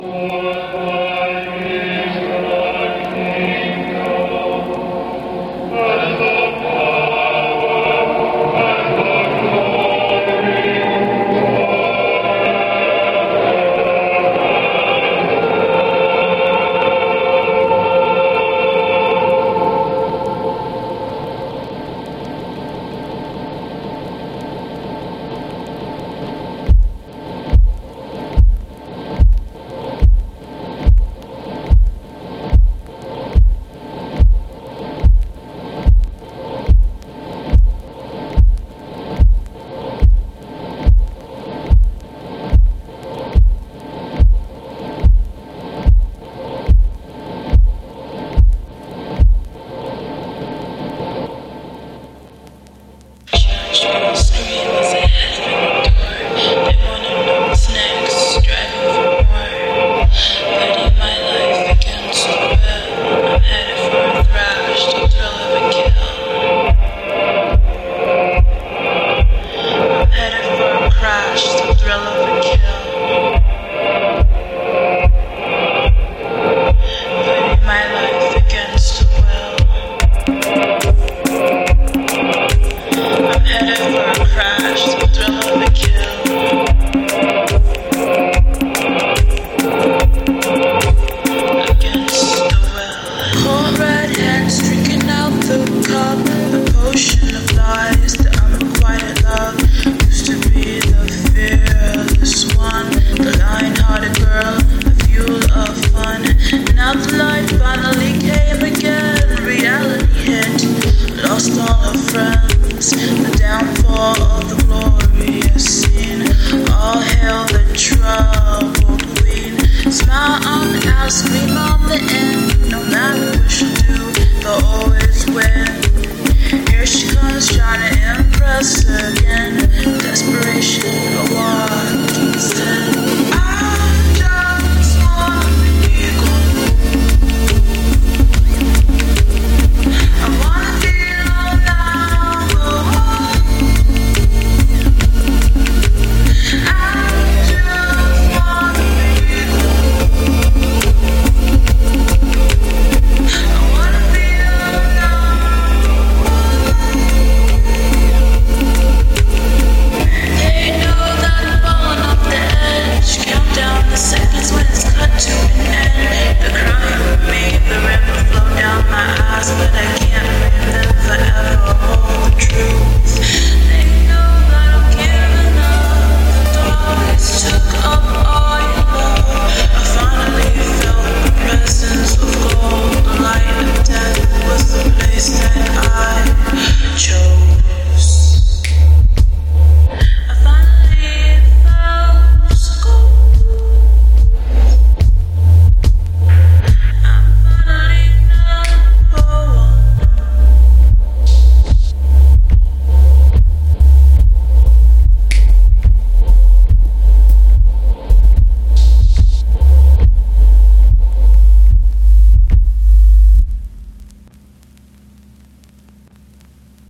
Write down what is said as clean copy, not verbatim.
The downfall of the glorious scene. All hail the troubled queen. Smile on the out, scream on the end. No matter what she'll do, they'll always win. Here she comes trying to impress again. Desperation, a walking sin.